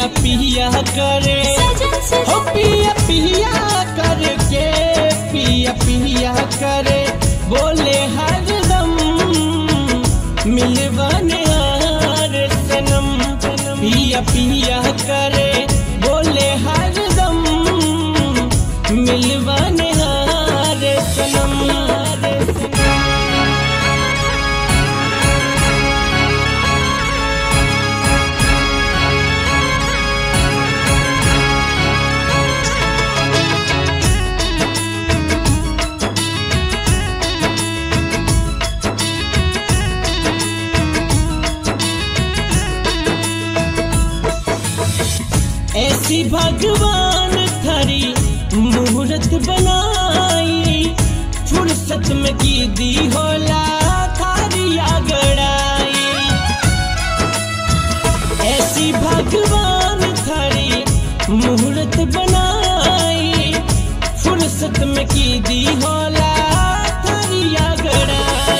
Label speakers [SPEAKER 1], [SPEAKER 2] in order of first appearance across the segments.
[SPEAKER 1] पिया करे हो पिया पिया करके पिया पिया करे बोले हरदम मिलवाने यार सनम पिया पिया करे बोले हरदम मिलवाने यार सनम ऐसी भगवान थारी मुहूर्त बनाई फुर्सत में की दी होला थारी आगड़ाई ऐसी भगवान थारी मुहूर्त बनाई फुर्सत में की दी होला थारी आगड़ाई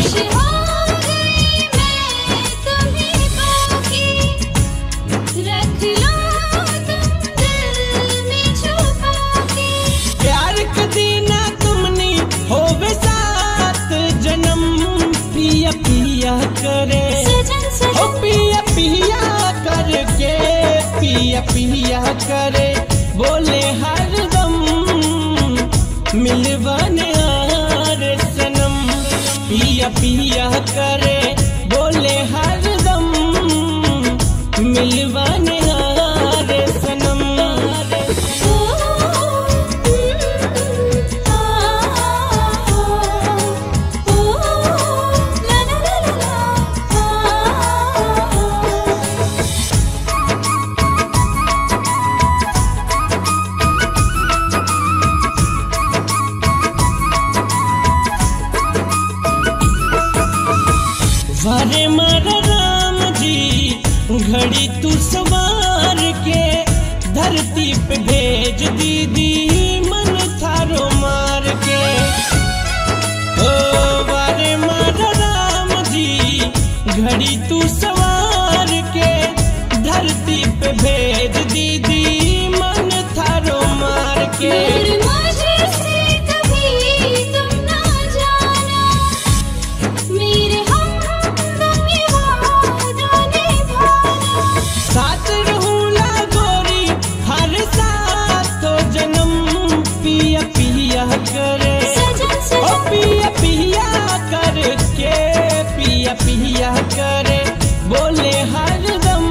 [SPEAKER 1] पिया करे हो पिया पिया करके पिया पिया करे बोले हरदम मिलवाने यार सनम पिया पिया करे बोले हरदम मिलवाने यार सनम वारे मारा राम जी घड़ी तू सवार के धरती पे भेज दीदी मन थारो मार के ओ वारे मारा राम जी घड़ी तू सवार के धरती पे भेज दीदी मन थारो मार के करे ओ पिया पिया करके पिया पिया करे बोले हरदम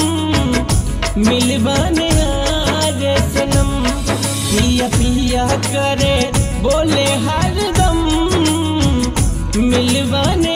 [SPEAKER 1] मिलवाने यार सनम पिया पिया करे बोले हरदम मिलवाने